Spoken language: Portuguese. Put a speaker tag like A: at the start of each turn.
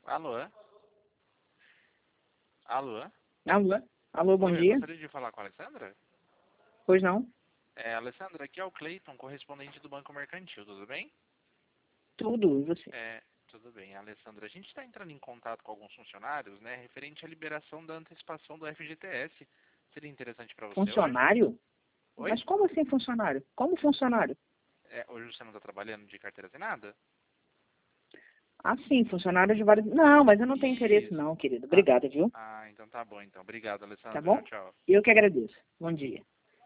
A: Alô? Alô?
B: Alô? Alô, bom
A: Oi, eu
B: dia.
A: gostaria de falar com a Alessandra?
B: Pois não?
A: Alessandra, aqui é o Cleiton, correspondente do Banco Mercantil, tudo bem?
B: Tudo, e você?
A: Tudo bem, Alessandra. A gente está entrando em contato com alguns funcionários, né, referente à liberação da antecipação do FGTS. Seria interessante para você hoje?
B: Funcionário?
A: Oi?
B: Mas como assim funcionário? Como funcionário?
A: Hoje você não está trabalhando de carteira assinada?
B: Ah, sim, funcionário de vários... Não, mas eu não tenho interesse
A: Isso.
B: não, querido.
A: Ah,
B: Obrigada, viu?
A: então tá bom, então. Obrigado,
B: Tá
A: Alessandra.
B: bom?
A: Tchau, tchau.
B: Eu que agradeço. Bom dia.